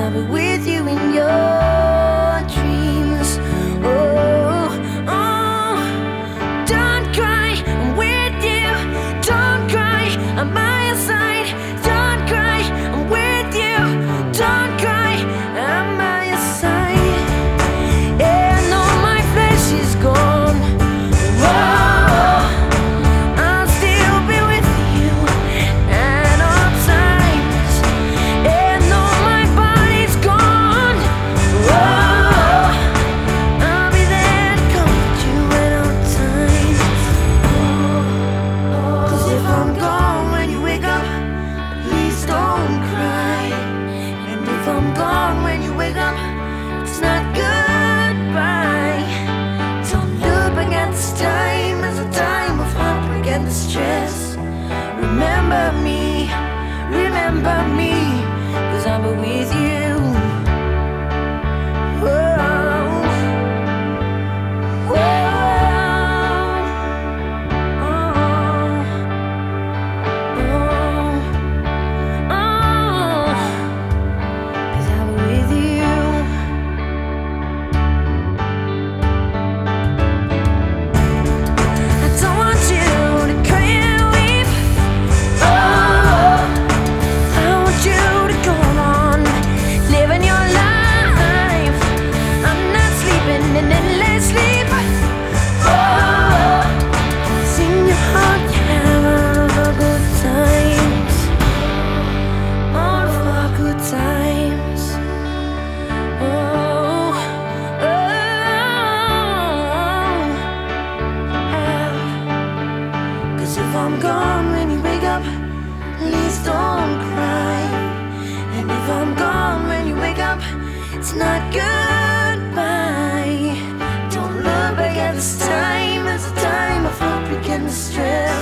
I'll be with you in your dreams. Oh, oh, don't cry, I'm with you. Don't cry, I'm by your side. Don't cry, I'm with you. Don't cry, I'm by your side. And all my flesh is gone. Whoa, I'll still be with you at all times. And though my body's gone, whoa, I'll be there to comfort you at all times. 'Cause if I'm gone when you wake up, please don't cry. And if I'm gone when you wake up, it's not goodbye. Don't look back at this time as a time of heartbreak and distress. Remember me, 'cause I'll be with you. Whoa, whoa, oh, oh, 'cause I'll be with you. I don't want you to cry and weep. Oh, I want you to go on living your life. I'm not sleeping in endless sleep. Oh, sing your heart, yeah, all of our good times, all of our good times. Oh, oh, 'cause if I'm gone when you wake up, please don't cry. And if I'm gone when you wake up, it's not goodbye. Don't look back at this time as a time of heartbreak and distress.